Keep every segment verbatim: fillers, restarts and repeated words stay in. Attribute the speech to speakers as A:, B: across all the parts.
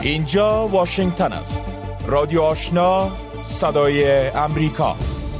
A: اینجا واشنگتن است. رادیو آشنا، صدای امریکا.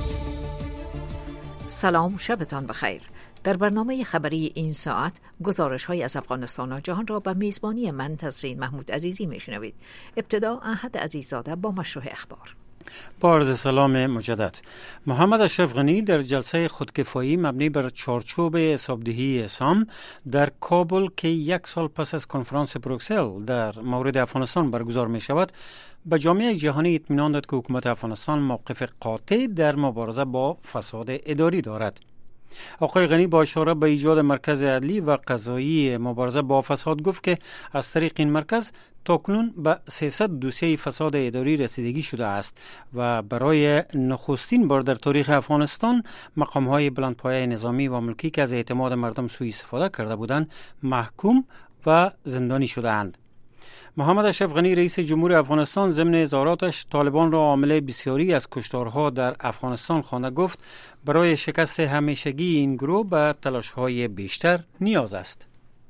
B: سلام، شبتان بخیر. در برنامه خبری این ساعت گزارش های از افغانستان و جهان را به میزبانی من تسرین محمود عزیزی میشنوید. ابتدا احد عزیزاده با مشروع اخبار.
C: با عرض سلام مجدد. محمد اشرف غنی در جلسه خودکفایی مبنی بر چارچوب حسابدهی سام در کابل که یک سال پس از کنفرانس بروکسل در مورد افغانستان برگزار می شود به جامعه جهانی اطمینان داد که حکومت افغانستان موقف قاطع در مبارزه با فساد اداری دارد. آقای غنی با اشاره به ایجاد مرکز عدلی و قضایی مبارزه با فساد گفت که از طریق این مرکز تاکنون به سیصد دوسیه فساد اداری رسیدگی شده است و برای نخستین بار در تاریخ افغانستان مقام‌های بلندپایه نظامی و ملکی که از اعتماد مردم سوء استفاده کرده بودند محکوم و زندانی شده‌اند. محمد اشرف غنی رئیس جمهور افغانستان ضمن اظهاراتش طالبان را عامل بسیاری از کشتارها در افغانستان خوانده گفت برای شکست همیشگی این گروه به تلاش‌های بیشتر نیاز است.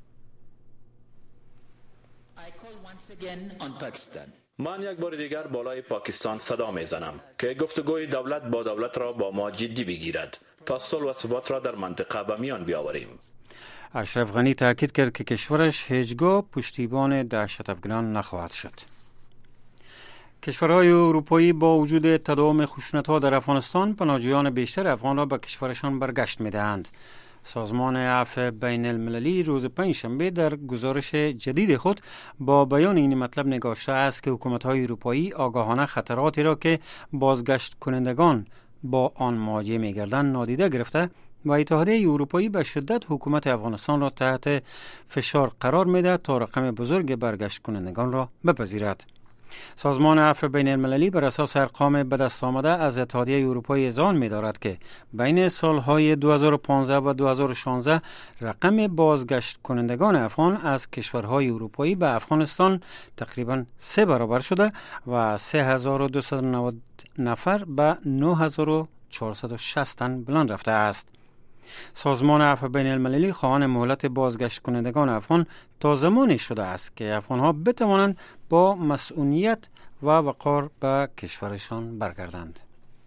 D: من یک بار دیگر بالای پاکستان صدا میزنم که گفتگوی دولت با دولت را با ما جدی بگیرد تا صلح و ثبات را در منطقه به میان بیاوریم.
C: اشرف غنی تاکید کرد که کشورش هیچگاه پشتیبان دهشت افغانان نخواهد شد. کشورهای اروپایی با وجود تداوم خشونت‌ها در افغانستان پناهجویان بیشتر افغان را به کشورشان برگشت می‌دهند. سازمان عفو بین المللی روز پنجشنبه در گزارش جدید خود با بیان این مطلب نگاشته است که حکومت‌های اروپایی آگاهانه خطراتی را که بازگشت کنندگان با آن مواجه می‌گردند نادیده گرفته و اتحادیه اروپایی به شدت حکومت افغانستان را تحت فشار قرار می‌دهد تا رقم بزرگ برگشت کنندگان را بپذیرد. سازمان عفو بین المللی بر اساس ارقام به دست آمده از اتحادیه اروپایی اذعان می‌دارد که بین سالهای دو هزار و پانزده و دو هزار و شانزده رقم بازگشت کنندگان افغان از کشورهای اروپایی به افغانستان تقریباً سه برابر شده و سه هزار و دویست و نود نفر به نه هزار و چهارصد و شصت تن بلند رفته است. سازمان عفو بین المللی خواهان مهلت بازگشت کنندگان افغان تا زمانی شده است که افغانها بتوانند با مسئولیت و وقار به کشورشان برگردند.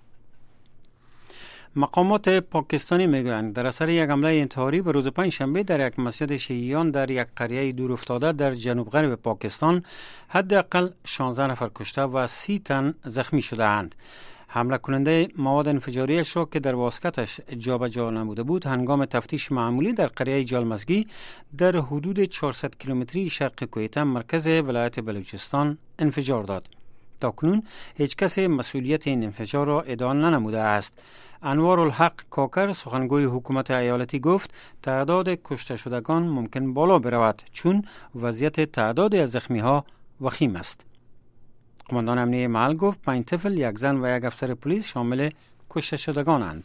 C: مقامات پاکستانی میگویند در اثر یک حمله انتحاری به روز پنجشنبه در یک مسجد شیعیان در یک قریه دور افتاده در جنوب غرب پاکستان حداقل شانزده نفر کشته و سی تن زخمی شده اند. حمله کننده مواد انفجاریش را که در واسکتش جابجا نموده بود هنگام تفتیش معمولی در قریه جالمزگی در حدود چهارصد کیلومتری شرق کویته مرکز ولایت بلوچستان انفجار داد. تاکنون هیچ کس مسئولیت این انفجار را ادعا ننموده است. انوارالحق کاکر سخنگوی حکومت ایالتی گفت تعداد کشته شدگان ممکن بالا برود چون وضعیت تعداد از زخمی ها وخیم است. قماندان امنیه محل گفت پنج طفل، یک زن و یک افسر پلیس شامل کشته شدگانند.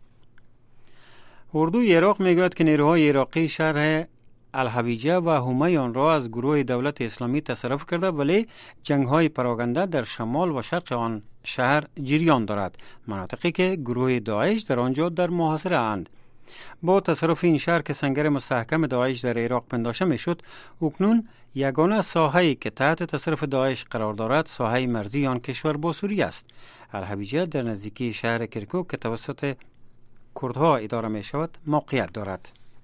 C: اردوی عراق میگوید که نیروهای عراقی شهر الحویجه و حمیان را از گروه دولت اسلامی تصرف کرده ولی جنگ‌های پراکنده در شمال و شرق آن شهر جریان دارد، مناطقی که گروه داعش در آنجا در محاصره اند. با تصرف این شهر که سنگر مستحکم داعش در عراق پنداشته میشد، اکنون یگانه ساحه‌ای که تحت تصرف داعش قرار دارد ساحه مرزی آن کشور با سوریه است. الحویجه در نزدیکی شهر کرکوک که توسط کردها اداره می شود موقعیت دارد.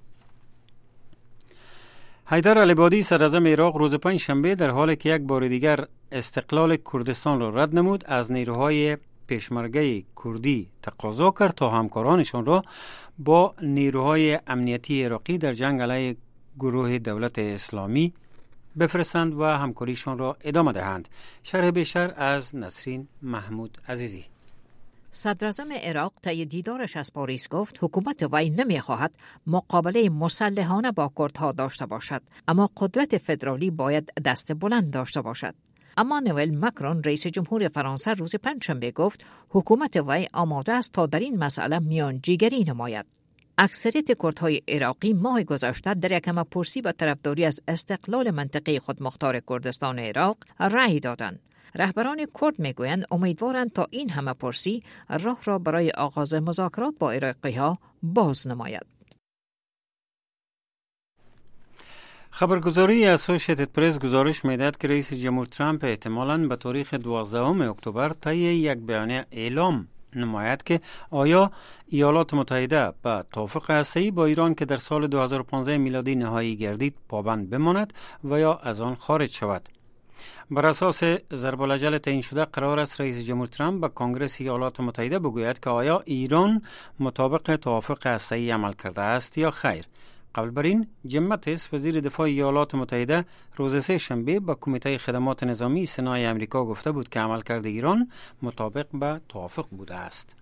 C: حیدر العبادی صدراعظم عراق روز پنجشنبه در حالی که یک بار دیگر استقلال کردستان را رد نمود از نیروهای پیشمرگه کردی تقاضا کرد تا همکارانشان را با نیروهای امنیتی عراقی در جنگ علیه گروه دولت اسلامی بفرستند و همکاریشان را ادامه دهند. شرح بیشتر از نسرین محمود عزیزی.
B: صدراعظم عراق طی دیدارش از پاریس گفت حکومت وی نمی‌خواهد مقابله مسلحانه با کردها داشته باشد، اما قدرت فدرالی باید دست بلند داشته باشد. امانوئل مکرون رئیس جمهور فرانسه روز پنجشنبه گفت حکومت وی آماده است تا در این مسئله میانجیگری نماید. اکثریت کردهای عراقی ماه گذشته در یک همه‌پرسی به طرفداری از استقلال منطقه خودمختار کردستان عراق رأی دادند. رهبران کرد میگویند امیدوارند تا این همه‌پرسی راه را برای آغاز مذاکرات با عراقی‌ها باز نماید.
C: خبرگزاری اسوسییتد پرس گزارش می‌دهد که رئیس جمهور ترامپ احتمالاً به تاریخ دوازدهم اکتبر طی یک بیانیه اعلام نماید که آیا ایالات متحده به توافق هسته‌ای با ایران که در سال دو هزار و پانزده میلادی نهایی گردید پابند بماند و یا از آن خارج شود. بر اساس ضرب الاجل تعیین شده قرار است رئیس جمهور ترامپ به کنگره ایالات متحده بگوید که آیا ایران مطابق توافق هسته‌ای عمل کرده است یا خیر. قبل بر این جیم ماتیس وزیر دفاع ایالات متحده روز سه شنبه به کمیته خدمات نظامی سنای امریکا گفته بود که عملکرد ایران مطابق به توافق بوده است.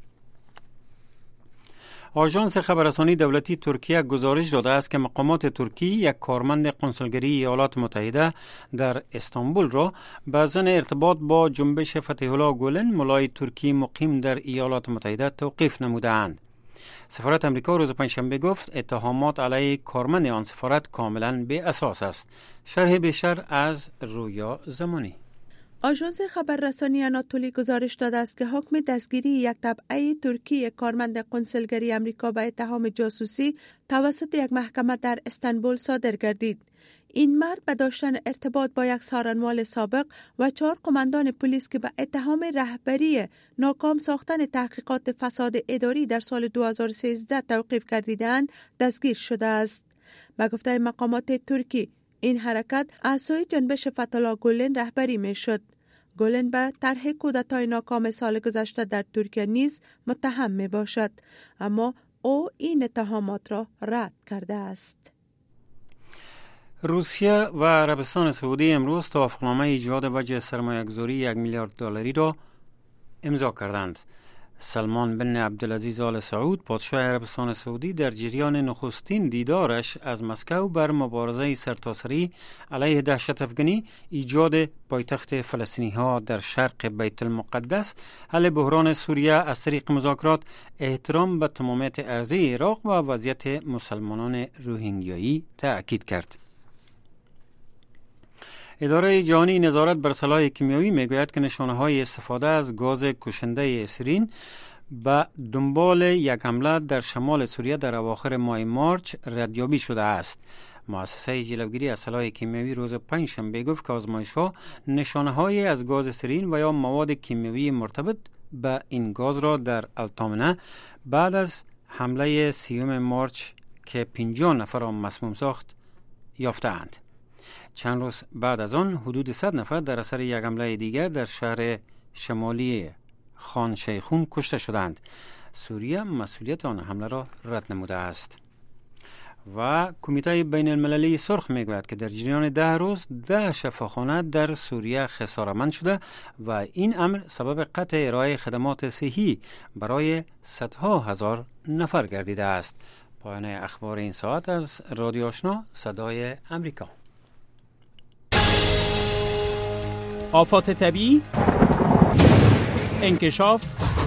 C: آژانس خبررسانی دولتی ترکیه گزارش داده است که مقامات ترکی یک کارمند قنسولگری ایالات متحده در استانبول را به ضمن ارتباط با جنبش فتح الله گولن ملای ترکی مقیم در ایالات متحده توقیف نموده‌اند. سفارت امریکا روز پنجشنبه گفت اتهامات علیه کارمند آن سفارت کاملا بی اساس است. شرح بیشتر از رویا زمانی.
E: آژانس خبررسانی آناتولی گزارش داده است که حکم دستگیری یک تبعه ترکی کارمند قنسولگری امریکا به اتهام جاسوسی توسط یک محکمه در استانبول صادر گردید. این مرد به داشتن ارتباط با یک سارنوال سابق و چهار قماندان پلیس که به اتهام رهبری ناکام ساختن تحقیقات فساد اداری در سال دو هزار و سیزده توقیف گردیدند دستگیر شده است. به گفته مقامات ترکی این حرکت اعضای جنبش فتح الله گولن رهبری می شد. گولن به طرح کودتای ناکام سال گذشته در ترکیه نیز متهم می باشد، اما او این اتهامات را رد کرده است.
C: روسیه و عربستان سعودی امروز توافقنامه ایجاد وجه سرمایه‌گذاری یک میلیارد دلاری را امضا کردند. سلمان بن عبدالعزیز آل سعود پادشاه عربستان سعودی در جریان نخستین دیدارش از مسکو بر مبارزه سرتاسری علیه دهشت افغانی، ایجاد پایتخت فلسطینی ها در شرق بیت المقدس، حل بحران سوریه از طریق مذاکرات، احترام به تمامیت ارضی عراق و وضعیت مسلمانان روهینگیایی تأکید کرد. اداره جهانی نظارت بر سلاح کیمیایی میگوید که نشانه‌های استفاده از گاز کشنده اسرین به دنبال یک حمله در شمال سوریه در اواخر ماه مارچ ردیابی شده است. مؤسسه جلوگیری از سلاح کیمیایی روز پنجشنبه گفت که آزمایش‌ها نشانه‌هایی از گاز اسرین و یا مواد کیمیایی مرتبط به این گاز را در التامنه بعد از حمله سیوم مارچ که پنجاه نفر را مسموم ساخت یافته‌اند. چند روز بعد از آن حدود صد نفر در اثر یک حمله دیگر در شهر شمالی خان شیخون کشته شدند. سوریه مسئولیت آن حمله را رد نموده است. و کمیته بین المللی سرخ میگوید که در جریان ده روز ده شفاخانه در سوریه خسارتمند شده و این امر سبب قطع ارائه خدمات صحی برای صدها هزار نفر گردیده است. پایان اخبار این ساعت از رادیو آشنا صدای امریکا.
F: آفات طبیعی، انکشاف،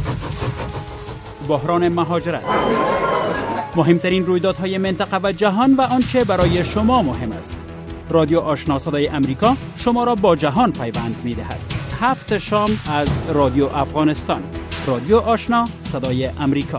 F: بحران مهاجرت، مهمترین رویدادهای منطقه و جهان و آنچه برای شما مهم است. رادیو آشنا صدای امریکا شما را با جهان پیوند می‌دهد. هفت شام از رادیو افغانستان. رادیو آشنا صدای امریکا.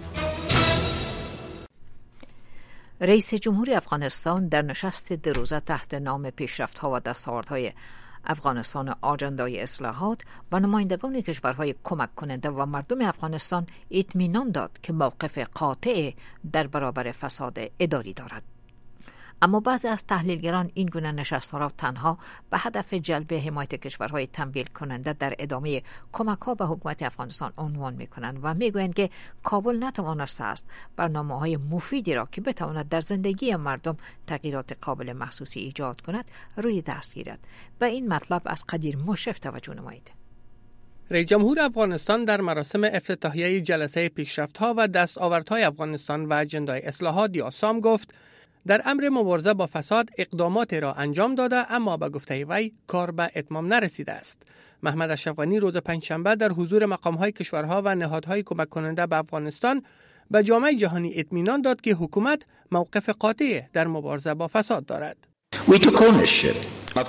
B: رئیس جمهور افغانستان در نشست دو روزه تحت نام پیشرفت‌ها و دستاوردهای افغانستان آجندای اصلاحات و نمایندگان کشورهای کمک کننده و مردم افغانستان اطمینان داد که موقف قاطع در برابر فساد اداری دارد. اما بعضی از تحلیلگران این گونه نشست‌ها را تنها به هدف جلب حمایت کشورهای تمویل کننده در ادامه کمک‌ها به حکومت افغانستان عنوان می‌کنند و می‌گویند که کابل نتوانسته است برنامه‌های مفیدی را که بتواند در زندگی مردم تغییرات قابل محسوسی ایجاد کند روی دست گیرد. به این مطلب از قدیر مشرف توجه نمایید.
G: رئیس جمهور افغانستان در مراسم افتتاحیه جلسه پیشرفت‌ها و دستاوردهای افغانستان و اجندای اصلاحات یا سام گفت در امر مبارزه با فساد اقدامات را انجام داده، اما به گفته وی کار به اتمام نرسیده است. محمد اشرف غنی روز پنجشنبه در حضور مقام‌های کشورها و نهادهای کمک کننده به افغانستان به جامعه جهانی اطمینان داد که حکومت موقف قاطع در مبارزه با فساد دارد.
H: We took ownership.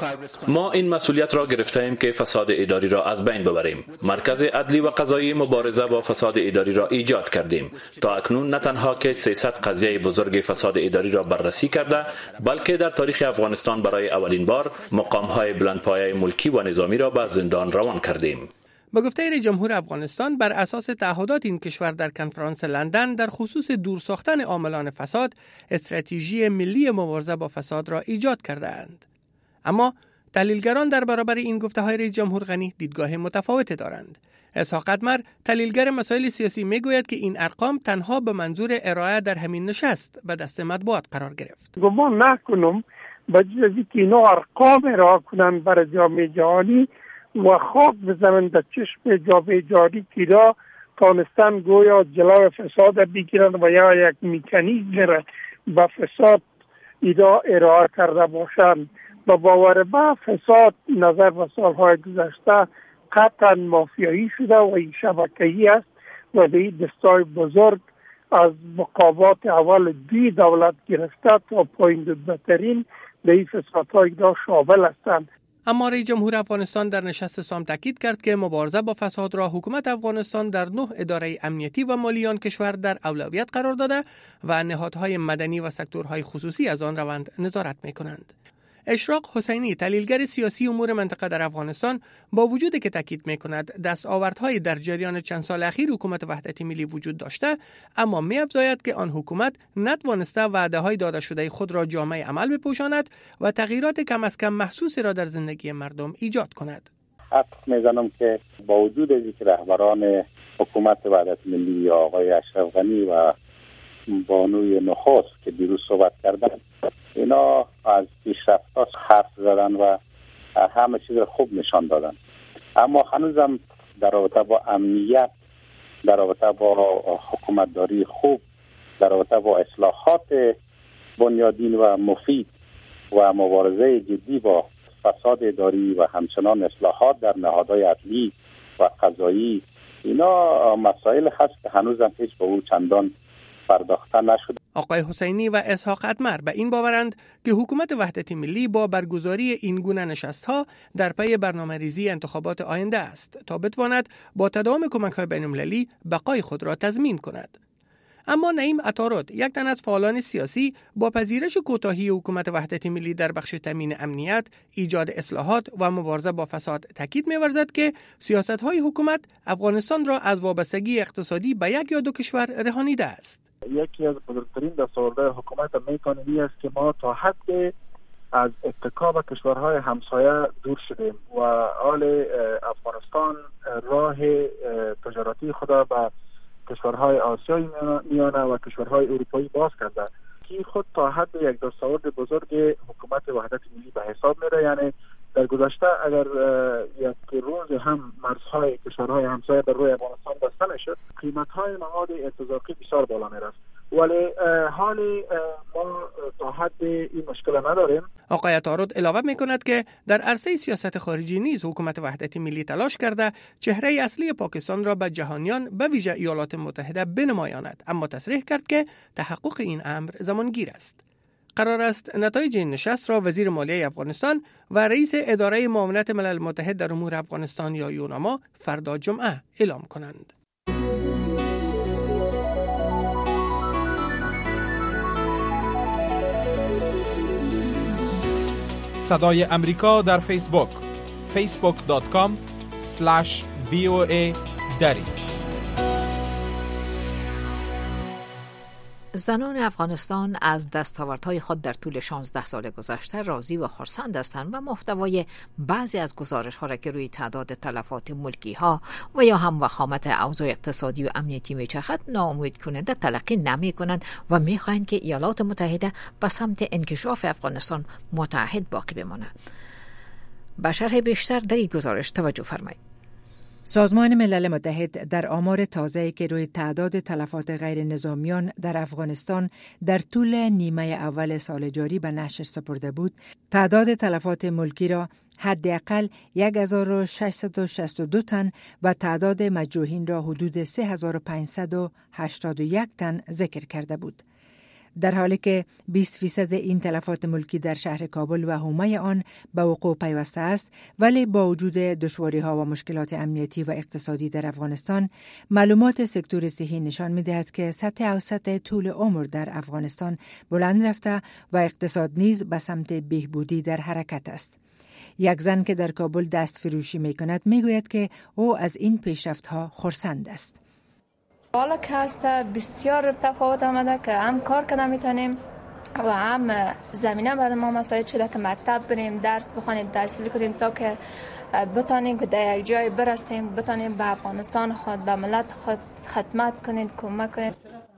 D: ما این مسئولیت را گرفته‌ایم که فساد اداری را از بین ببریم. مرکز عدلی و قضایی مبارزه با فساد اداری را ایجاد کردیم. تا اکنون نه تنها که سیصد قضیه بزرگ فساد اداری را بررسی کرده، بلکه در تاریخ افغانستان برای اولین بار مقام‌های بلندپایه ملکی و نظامی را به زندان روان کردیم.
G: با گفته رئیس جمهور افغانستان، بر اساس تعهدات این کشور در کنفرانس لندن در خصوص دور ساختن عاملان فساد، استراتژی ملی مبارزه با فساد را ایجاد کرده‌اند. اما تحلیلگران در برابر این گفته‌های رئیس جمهور غنی دیدگاه متفاوتی دارند. اسحاق ادمر، تحلیلگر مسائل سیاسی، میگوید که این ارقام تنها به منظور ارائه در همین نشست به دست مطبوعات قرار گرفت.
I: گمان نکنم بجز که اینا ارقام ارائه کنند برای جامعه جهانی و خاک بزنند در چشم جامعه جهانی که را تانستن گویا جلو فساد بگیرند و یا یک مکانیزم را به فساد ایدا ارائه کرده باشند. با باور به فساد نظر به سالهای گذشته قطعا مافیایی شده و این شبکه‌ای است و به این دستای بزرگ از مقامات اول دی دولت گرفته تا پایین دودترین به این فسادهای دا شامل هستند.
G: اما رئیس جمهور افغانستان در نشست سام تاکید کرد که مبارزه با فساد را حکومت افغانستان در نه اداره امنیتی و مالی آن کشور در اولویت قرار داده و نهادهای مدنی و سکتورهای خصوصی از آن روند نظارت می‌کنند. اشراق حسینی، تحلیلگر سیاسی امور منطقه در افغانستان، با وجودی که تاکید می‌کند دستاوردهای در جریان چند سال اخیر حکومت وحدت ملی وجود داشته، اما می‌افزاید که آن حکومت نتوانسته وعده‌های داده شده خود را جامع عمل بپوشاند و تغییرات کم از کم محسوسی را در زندگی مردم ایجاد کند.
J: حق می‌زنم که با وجود اینکه رهبران حکومت وحدت ملی آقای اشرف غنی و بانوی نخست که دیروز صحبت کردند، اینا از پیشرفت‌ها حرف زدن و همه چیز خوب نشان دادن، اما هنوزم در رابطه با امنیت، در رابطه با حکومتداری خوب، در رابطه با اصلاحات بنیادین و مفید و مبارزه جدی با فساد اداری و همچنان اصلاحات در نهادهای عدلی و قضایی، اینا مسائل هست که هنوزم هیچ به او چندان پرداخته نشده.
G: آقای حسینی و اسحاق ادمر به این باورند که حکومت وحدت ملی با برگزاری این گونه نشست‌ها در پی برنامه‌ریزی انتخابات آینده است تا بتواند با تداوم کمک‌های بین‌المللی بقای خود را تضمین کند. اما نعیم عطارد، یک تن از فعالان سیاسی، با پذیرش کوتاهی حکومت وحدت ملی در بخش تامین امنیت، ایجاد اصلاحات و مبارزه با فساد تاکید می‌ورزد که سیاست‌های حکومت افغانستان را از وابستگی اقتصادی به یک یا دو کشور رهانیده است.
K: یکی از بزرگترین دستاوردهای حکومت امیکانیمی است که ما تا حد از اتکا به کشورهای همسایه دور شدیم و حال افغانستان راه تجارتی خود به کشورهای آسیایی میانه و کشورهای اروپایی باز کرده که خود تا حد یک دستاورد بزرگ حکومت وحدت ملی به حساب میره. یعنی در گذشته اگر یک روز هم مرزهای کشورهای همسایه بر روی افغانستان بسته نشد، قیمت‌های مواد ارتزاقی بسیار بالا میرفت، ولی حال ما تا حد این مشکل نداریم.
G: آقای عطارد علاوه میکند که در عرصه سیاست خارجی نیز حکومت وحدت ملی تلاش کرده چهره اصلی پاکستان را به جهانیان به ویژه ایالات متحده بنمایاند، اما تصریح کرد که تحقق این امر زمانگیر است. قرار است نتایج این نشست را وزیر مالیه افغانستان و رئیس اداره معاونت ملل متحد در امور افغانستان یا یوناما فردا جمعه اعلام کنند.
A: صدای امریکا در فیسبوک فیسبوک دات کام اسلش وی او ای دری.
B: زنان افغانستان از دستاوردهای خود در طول شانزده سال گذشته راضی و خرسند هستند و محتوای بعضی از گزارش‌ها را که روی تعداد تلفات ملکی‌ها و یا هم وخامت اوضاع اقتصادی و امنیتی میچرخد ناامید کننده تلقی نمی‌کنند و می‌خواهند که ایالات متحده به سمت انکشاف افغانستان متحد باقی بماند. به شرح بیشتر در این گزارش توجه فرمایید.
L: سازمان ملل متحد در آمار تازه‌ای که روی تعداد تلفات غیر نظامیان در افغانستان در طول نیمه اول سال جاری به نشر سپرده بود، تعداد تلفات ملکی را حداقل هزار و ششصد و شصت و دو تن و تعداد مجروحین را حدود سه هزار و پانصد و هشتاد و یک تن ذکر کرده بود. در حالی که بیست فیصد این تلفات ملکی در شهر کابل و حومه آن به وقوع پیوسته است، ولی با وجود دشواری‌ها و مشکلات امنیتی و اقتصادی در افغانستان، معلومات سکتور صحی نشان می‌دهد که سطح اوسط طول عمر در افغانستان بلند رفته و اقتصاد نیز به سمت بهبودی در حرکت است. یک زن که در کابل دست فروشی می‌کند می‌گوید که او از این پیشرفت‌ها خرسند است.
H: حالا که هست بسیار تفاوت آمده که هم کار کنه میتونیم و هم زمینه برای ما مساعد شده که مکتب بریم، درس بخونیم، تحصیل کنیم تا که بتانیم که در یک جای برسیم، بتانیم به افغانستان خود، به ملت خود خدمت کنیم، کمک کنیم.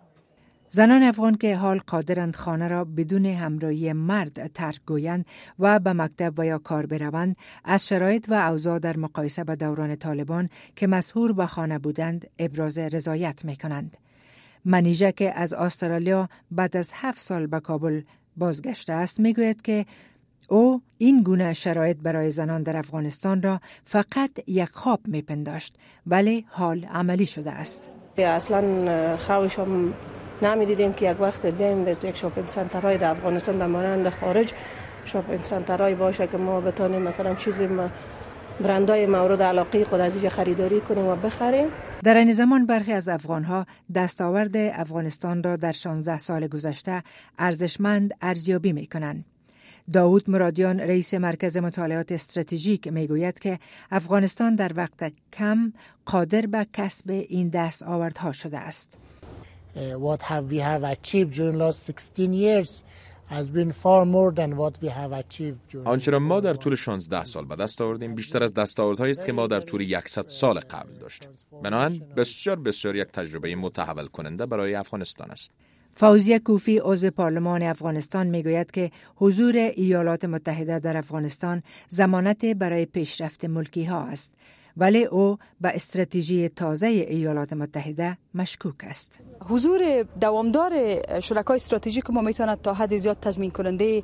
L: زنان افغان که حال قادرند خانه را بدون همراهی مرد ترک گویند و به مکتب و یا کار بروند، از شرایط و اوضاع در مقایسه به دوران طالبان که مسحور به خانه بودند ابراز رضایت می کنند. منیژه که از استرالیا بعد از هفت سال به کابل بازگشته است می گوید که او این گونه شرایط برای زنان در افغانستان را فقط یک خواب می پنداشت، ولی حال عملی شده است.
M: اصلا خوابشم نمی دیدیم که یک وقت بیاییم به یک شاپینگ سنترهای در افغانستان به مانند خارج شاپینگ سنترهای باشه که ما بتانیم مثلا چیزی برندهای مورد علاقه خود از اینجا خریداری کنیم و بخریم.
L: در این زمان برخی از افغانها دستاورد افغانستان را در شانزده سال گذشته ارزشمند ارزیابی می کنند. داوود مرادیان رئیس مرکز مطالعات استراتژیک میگوید که افغانستان در وقت کم قادر به کسب این دستاوردها شده است.
N: What have we have achieved during last sixteen years has been far more than what we have achieved during.
O: آنچه را ما در طول شانزده سال به دست آوردیم بیشتر از دستاوردهایی است که ما در طول صد سال قبل داشتیم. بنابراین بسیار بسیار یک تجربه متحول کننده برای افغانستان است.
L: فوزیه کوفی عضو پارلمان افغانستان میگوید که حضور ایالات متحده در افغانستان ضمانت برای پیشرفت ملکی ها است، ولی او به استراتژی تازه ایالات متحده مشکوک است.
P: حضور دوامدار شرکای استراتژیک ما میتواند تا حد زیاد تضمین کننده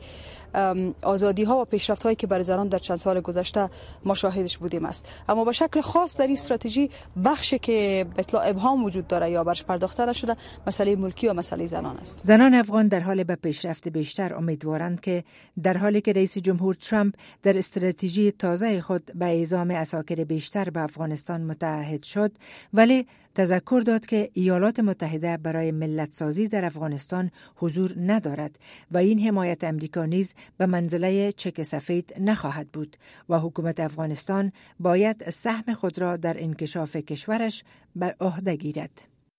P: آزادی ها و پیشرفت هایی که برای زنان در چند سال گذشته ما شاهدش بودیم است. اما به شکل خاص در این استراتژی بخشی که به اطلاع ابهام وجود داره یا برش پرداخته نشده مسئله ملکی و مسئله زنان است.
L: زنان افغان در حال به پیشرفت بیشتر امیدوارند که در حالی که رئیس جمهور ترامپ در استراتژی تازه خود به اعزام عساکر بیشتر به افغانستان متعهد شد، ولی تذکر داد که ایالات متحده برای ملت سازی در افغانستان حضور ندارد و این حمایت امریکا نیز به منزله چک سفید نخواهد بود و حکومت افغانستان باید سهم خود را در انکشاف کشورش بر عهده گیرد.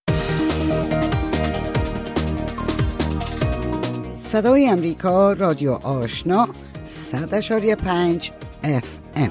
Q: صدای امریکا، رادیو آشنا، صد اشاری پنج اف ام.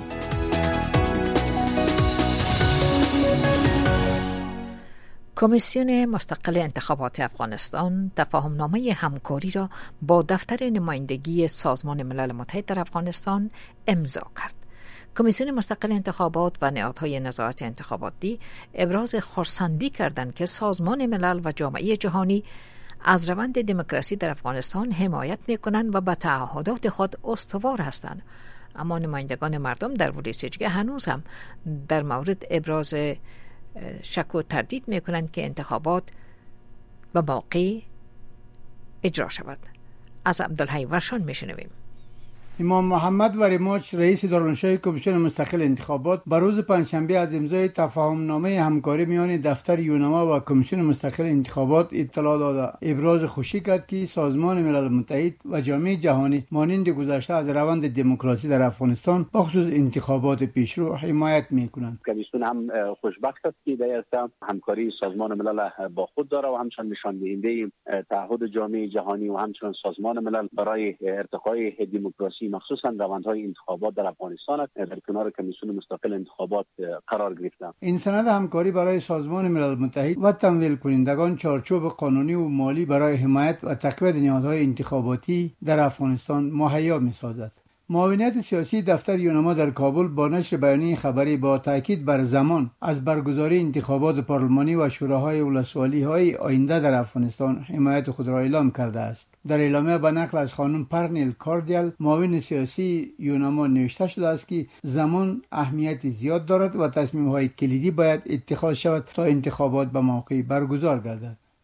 B: کمیسیون مستقل انتخابات افغانستان تفاهمنامه همکاری را با دفتر نمایندگی سازمان ملل متحد در افغانستان امضا کرد. کمیسیون مستقل انتخابات و نهادهای نظارت انتخاباتی ابراز خرسندی کردند که سازمان ملل و جامعه جهانی از روند دموکراسی در افغانستان حمایت می‌کنند و به تعهدات خود استوار هستند. اما نمایندگان مردم در ولایسجگه هنوز هم در مورد ابراز شک و تردید میکنند که انتخابات به موقع اجرا شود. از عبدالحی ورشان میشنویم.
R: امام محمد وریماچ رئیس دارالانشای کمیسیون مستقل انتخابات بر روز پنجشنبه از امضای تفاهمنامه همکاری میان دفتر یونما و کمیسیون مستقل انتخابات اطلاع داده. ابراز خوشی کرد که سازمان ملل متحد و جامعه جهانی مانند گذشته از روند دموکراسی در افغانستان بخصوص انتخابات پیشرو حمایت میکنند.
J: کمیسیون هم خوشبخت است که در همکاری سازمان ملل با خود داره و همچنین نشان دهنده تعهد جامعه جهانی و همچنین سازمان ملل برای ارتقای دموکراسی مخصوصا روندهای انتخابات در افغانستان در کنار کمیسیون مستقل انتخابات قرار گرفته.
R: این سند همکاری برای سازمان ملل متحد و تمویل کنندگان چارچوب قانونی و مالی برای حمایت و تقویت نهادهای انتخاباتی در افغانستان مهیا می‌سازد. معاونیت سیاسی دفتر یونما در کابل با نشر بیانیه خبری با تاکید بر زمان از برگزاری انتخابات پارلمانی و شوراهای ولسوالی‌های آینده در افغانستان حمایت خود را اعلام کرده است. در اعلامیه به نقل از خانم پرنیل کاردیال معاون سیاسی یونما نوشته شده است که زمان اهمیت زیاد دارد و تصمیم‌های کلیدی باید اتخاذ شود تا انتخابات به موقع برگزار گردد.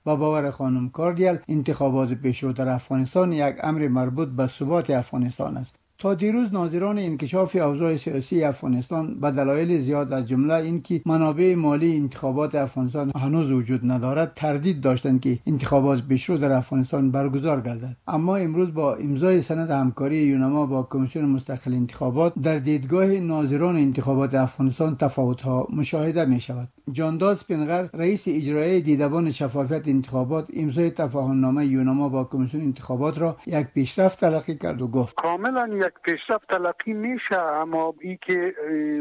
R: با باور خانم کارگیل انتخابات پیشرو در افغانستان یک امر مربوط به ثبات افغانستان است. تا دیروز ناظران انکشاف اوضاع سیاسی افغانستان به دلایل زیاد از جمله اینکه منابع مالی انتخابات افغانستان هنوز وجود ندارد تردید داشتند که انتخابات پیشرو در افغانستان برگزار گردد. اما امروز با امضای سند همکاری یونما با کمیسیون مستقل انتخابات در دیدگاه ناظران انتخابات افغانستان تفاوت‌ها مشاهده می‌شود. جانداز پنغر رئیس اجرایی دیدبان شفافیت انتخابات امضای تفاهم‌نامه یونما با کمیسیون انتخابات را یک پیشرفت تلقی کرد و گفت
I: کاملا یک پیشرفت تلقی میشه، اما این که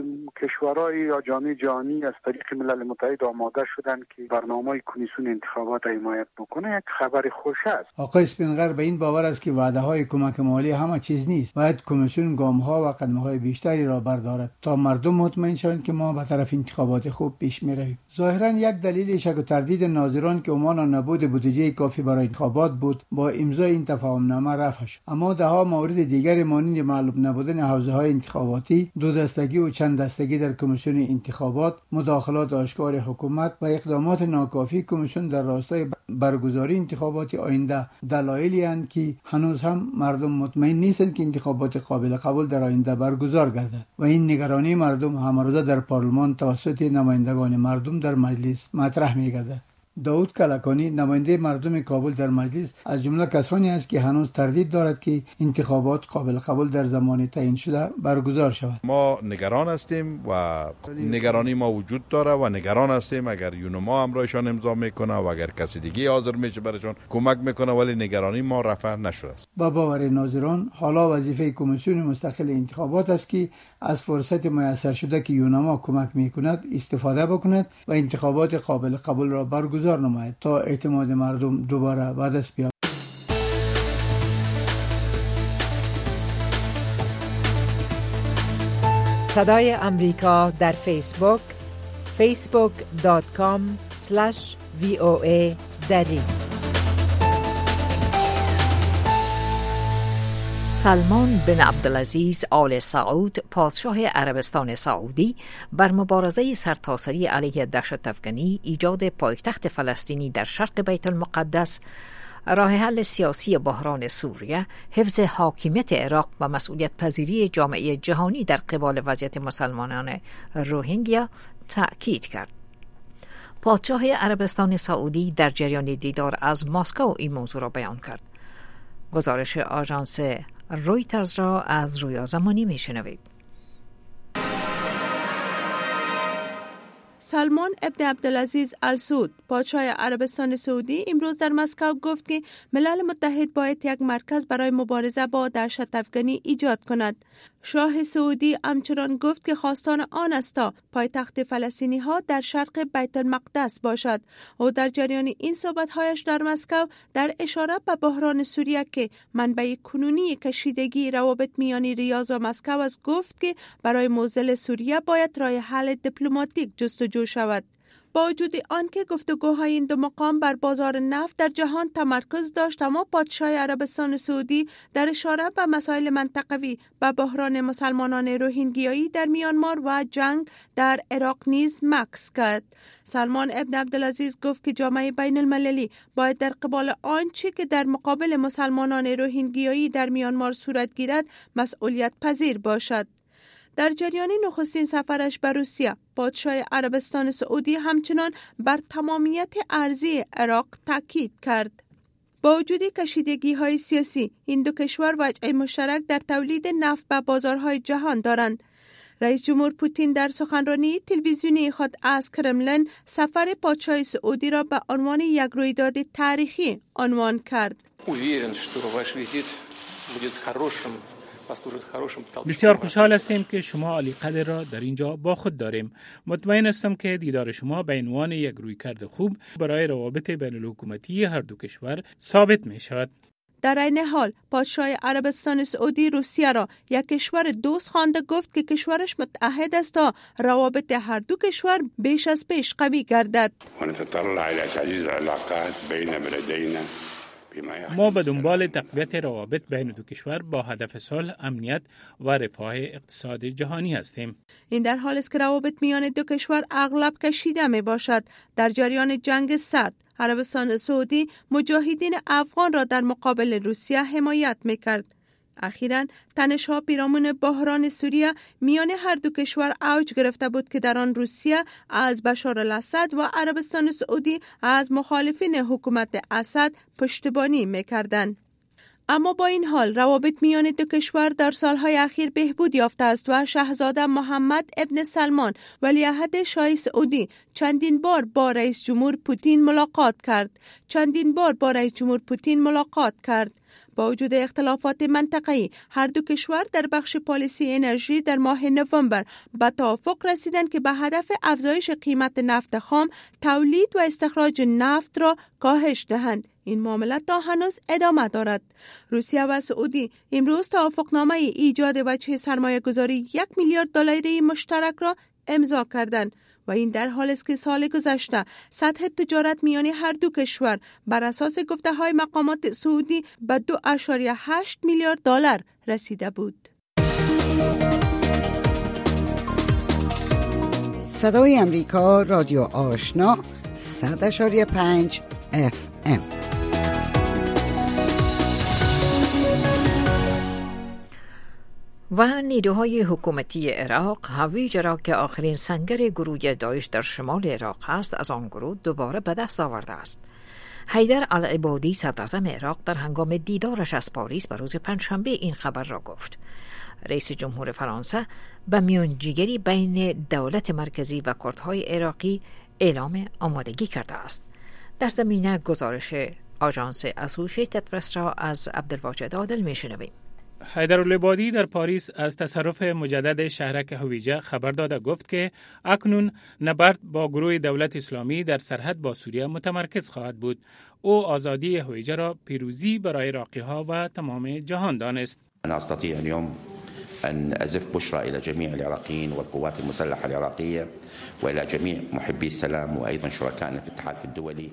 I: کشورهای یا جامعه جهانی از طریق ملل متحد آماده شدن که برنامه کمیسیون انتخابات حمایت بکنه یک خبر خوش است.
R: آقای اسپینغر به این باور است که وعده های کمک مالی همه چیز نیست. باید کمیسیون گام ها و قدم های بیشتری را بردارد تا مردم مطمئن شوند که ما به طرف انتخابات خوب پیش می رویم. ظاهرا یک دلیل شک و تردید ناظران که عمان نبود بودجه کافی برای انتخابات بود با امضای این تفاهمنامه رفع شد. اما ده ها مورد دیگر مانند معلوم نبودن حوزه های انتخاباتی، دو دستگی و چند دستگی در کمیسیون انتخابات، مداخلات آشکار حکومت و اقدامات ناکافی کمیسیون در راستای برگزاری انتخابات آینده دلایلی اند که هنوز هم مردم مطمئن نیستند که انتخابات قابل قبول در آینده برگزار گردد و این نگرانی مردم همروزه در پارلمان توسط نمایندگان مردم در مجلس مطرح می‌گردد. داود کلکانی نماینده مردم کابل در مجلس از جمله کسانی است که هنوز تردید دارد که انتخابات قابل قبول در زمان تعیین شده برگزار شود.
S: ما نگران هستیم و نگرانی ما وجود داره و نگران هستیم اگر یونما همراهشان امضا میکنه و اگر کسی دیگه حاضر میشه برایشان کمک میکنه، ولی نگرانی ما رفع نشده است.
R: با باور ناظران حالا وظیفه کمیسیون مستقل انتخابات است که از فرصت میسر شده که یونما کمک میکند استفاده بکند و انتخابات قابل قبول را برگزار نماید تا اعتماد مردم دوباره به دست بیاید.
L: صدای امریکا در فیسبوک فیسبوک دات کام اسلش وی او ای دری.
B: سلمان بن عبدالعزیز آل سعود پادشاه عربستان سعودی بر مبارزه سرتاسری علیه دهشت افکنی، ایجاد پایتخت فلسطینی در شرق بیت المقدس، راه حل سیاسی بحران سوریه، حفظ حاکمیت عراق و مسئولیت پذیری جامعه جهانی در قبال وضعیت مسلمانان روهینگیا تأکید کرد. پادشاه عربستان سعودی در جریان دیدار از مسکو این موضوع را بیان کرد. گزارش آژانس رویترز را از رویا زمانی میشنوید.
E: سلمان ابن عبدالعزیز آل سعود پادشاه عربستان سعودی امروز در مسکو گفت که ملل متحد باید یک مرکز برای مبارزه با دهشت افکنی ایجاد کند. شاه سعودی همچنان گفت که خواستان آن است تا پایتخت فلسطینی ها در شرق بیت المقدس باشد. او در جریان این صحبت‌هایش در مسکو در اشاره به بحران سوریه که منبع کنونی کشیدگی روابط میان ریاض و مسکو است گفت که برای موزل سوریه باید راه حل دیپلماتیک جستجو شود. با وجود آنکه گفتگوهای این دو مقام بر بازار نفت در جهان تمرکز داشت، اما پادشاه عربستان سعودی در اشاره به مسائل منطقوی و بحران مسلمانان روهینگیایی در میانمار و جنگ در عراق نیز مکث کرد. سلمان ابن عبدالعزیز گفت که جامعه بین المللی باید در قبال آنچه که در مقابل مسلمانان روهینگیایی در میانمار صورت گیرد مسئولیت پذیر باشد. در جریان نخستین سفرش به روسیه، پادشاه عربستان سعودی همچنان بر تمامیت ارضی عراق تاکید کرد. با وجود کشیدگی های سیاسی، این دو کشور وجه مشترک در تولید نفت به بازارهای جهان دارند. رئیس جمهور پوتین در سخنرانی تلویزیونی خود از کرملین سفر پادشاه سعودی را به عنوان یک رویداد تاریخی عنوان کرد.
F: بسیار خوشحال هستیم که شما عالی قدر را در اینجا با خود داریم. مطمئن هستم که دیدار شما به عنوان یک رویکرد خوب برای روابط بین الحکومتی هر دو کشور ثابت می شود.
E: در این حال پادشاه عربستان سعودی روسیه را یک کشور دوست خوانده، گفت که کشورش متعهد است تا روابط هر دو کشور بیش از پیش قوی گردد.
F: ما به دنبال تقویت روابط بین دو کشور با هدف صلح، امنیت و رفاه اقتصاد جهانی هستیم.
E: این در حالی است که روابط میان دو کشور اغلب کشیده می باشد. در جریان جنگ سرد، عربستان سعودی مجاهدین افغان را در مقابل روسیه حمایت می کرد. اخیراً تنش‌ها پیرامون بحران سوریه میان هر دو کشور اوج گرفته بود که در آن روسیه از بشار الاسد و عربستان سعودی از مخالفین حکومت اسد پشتیبانی می‌کردند. اما با این حال روابط میان دو کشور در سالهای اخیر بهبود یافته است و شاهزاده محمد ابن سلمان ولیعهد شاه سعودی چندین بار با رئیس جمهور پوتین ملاقات کرد. چندین بار با رئیس جمهور پوتین ملاقات کرد. با وجود اختلافات منطقه‌ای، هر دو کشور در بخش پالیسی انرژی در ماه نوامبر به توافق رسیدند که به هدف افزایش قیمت نفت خام، تولید و استخراج نفت را کاهش دهند. این معامله تا هنوز ادامه دارد. روسیه و سعودی امروز توافقنامه ایجاد وجه سرمایه گذاری یک میلیارد دلاری مشترک را امضا کردند. و این در حالی است که سال گذشته سطح تجارت میان هر دو کشور بر اساس گفته های مقامات سعودی به دو اشاریه هشت میلیارد دلار رسیده بود.
Q: صدای امریکا، رادیو آشنا، صد اشاریه پنج اف ام.
B: و نیروهای حکومتی عراق هویج را که آخرین سنگر گروه داعش در شمال عراق است از آن گروه دوباره به دست آورده است. حیدر العبادی صدراعظم عراق در هنگام دیدارش از پاریس به روز پنجشنبه این خبر را گفت. رئیس جمهور فرانسه به میانجیگری بین دولت مرکزی و کردهای عراقی اعلام آمادگی کرده است. در زمینه گزارش آژانس اسوشییتد پرس را از عبدالواجد عادل میشنویم.
F: حیدرالعبادی در پاریس از تصرف مجدد شهرک هویجه خبر داده گفت که اکنون نبرد با گروه دولت اسلامی در سرحد با سوریه متمرکز خواهد بود. او آزادی هویجه را پیروزی برای عراقی‌ها و تمام جهان دانست.
T: أنا أستطيع اليوم أن أزف بشرى إلى جميع العراقيين والقوات المسلحة العراقية وإلى جميع محبي السلام وأيضا شركائنا في التحالف الدولي.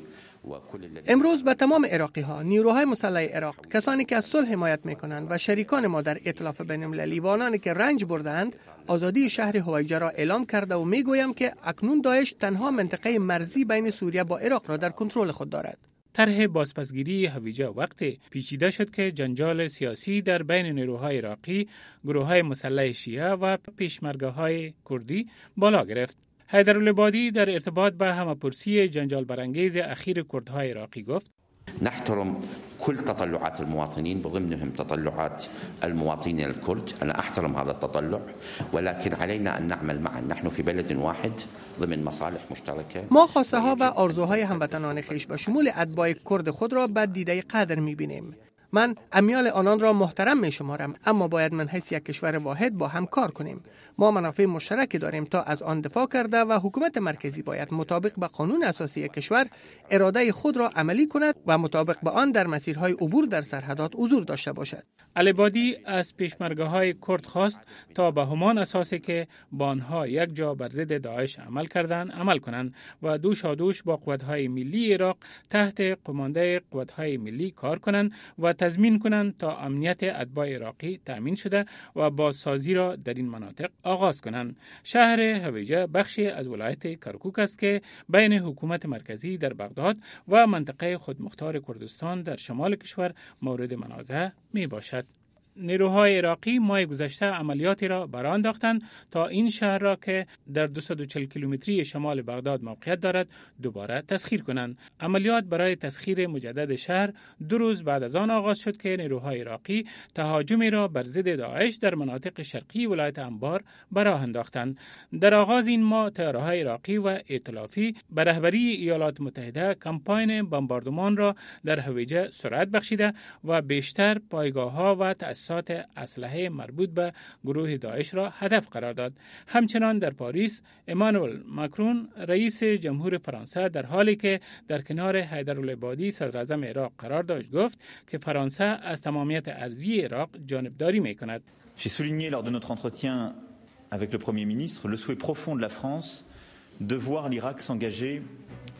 G: امروز به تمام عراقی ها، نیروهای مسلح عراق، کسانی که از صلح حمایت میکنند و شریکان ما در ائتلاف بین‌المللی و آنانی که رنج بردند، آزادی شهر هویجه را اعلام کرده و میگویم که اکنون داعش تنها منطقه مرزی بین سوریه با عراق را در کنترل خود دارد.
F: طرح بازپسگیری هویجه وقتی پیچیده شد که جنجال سیاسی در بین نیروهای عراقی، گروه‌های مسلح شیعه و پیشمرگه‌های کردی بالا گرفت. حیدرالعبادی در ارتباط به همه‌پرسی جنجال برانگیز اخیر کردهای عراقی گفت:
T: نحترم كل تطلعات المواطنين بضمنهم تطلعات المواطنين الكرد. أنا أحترم هذا التطلع ولكن علينا أن نعمل معا. نحن في بلد واحد ضمن مصالح مشتركة.
G: ما خواسته ها و آرزوهای هموطنان خویش به شمول اتباع کرد خود را به دیده قدر می‌بینیم. من امیال آنان را محترم می شمارم، اما باید من حیث یک کشور واحد با هم کار کنیم. ما منافع مشترکی داریم تا از آن دفاع کرده و حکومت مرکزی باید مطابق به قانون اساسی کشور اراده خود را عملی کند و مطابق به آن در مسیرهای عبور در سرحدات حضور داشته باشد.
F: العبادی از پیشمرگه‌های کرد خواست تا به همان اساسی که با آنها یک جا بر ضد داعش عمل کردند عمل کنند و دوشادوش با قوت‌های ملی عراق تحت قمانده قوت‌های ملی کار کنند و تضمین کنند تا امنیت اتباع عراقی تأمین شده و بازسازی را در این مناطق آغاز کنند. شهر هویجه بخشی از ولایت کرکوک است که بین حکومت مرکزی در بغداد و منطقه خودمختار کردستان در شمال کشور مورد منازعه می باشد. نیروهای عراقی ماه گذشته عملیاتی را برآ انداختند تا این شهر را که در دویست و چهل کیلومتری شمال بغداد موقعیت دارد دوباره تسخیر کنند. عملیات برای تسخیر مجدد شهر دو روز بعد از آن آغاز شد که نیروهای عراقی تهاجمی را بر ضد داعش در مناطق شرقی ولایت انبار برآ انداختند. در آغاز این ماه تیارهای عراقی و ائتلافی به رهبری ایالات متحده کمپاین بمباردمان را در هویجه سرعت بخشیده و بیشتر پایگاه‌ها و تأسیسات اسلحه مربوط به گروه داعش را هدف قرار داد. همچنان در پاریس امانوئل ماکرون رئیس جمهور فرانسه در حالی که در کنار حیدرالعبادی صدراعظم عراق قرار داشت گفت که فرانسه از تمامیت ارضی عراق جانبداری می‌کند.
U: J'ai souligné lors de notre entretien avec le Premier ministre le souhait profond de la France de voir l'Irak s'engager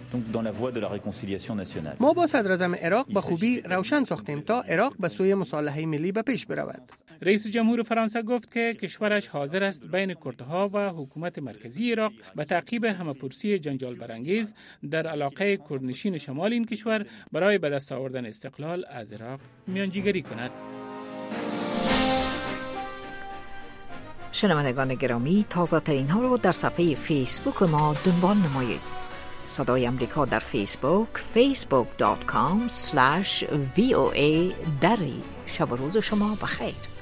G: ما با صدر اعظم عراق به خوبی روشن ساختیم تا عراق به سوی مصالحه ملی به پیش برود.
A: رئیس جمهور فرانسه گفت که کشورش حاضر است بین کردها و حکومت مرکزی عراق به تعقیب همه‌پرسی جنجال برانگیز در علاقه کردنشین شمال این کشور برای به دست آوردن استقلال از عراق میانجیگری کند.
B: شنوندگان گرامی، تازه ترین ها رو در صفحه فیسبوک ما دنبال نمایید. صدای امریکا در فیسبوک facebook dot com slash voa دری. شب و روز شما بخیر.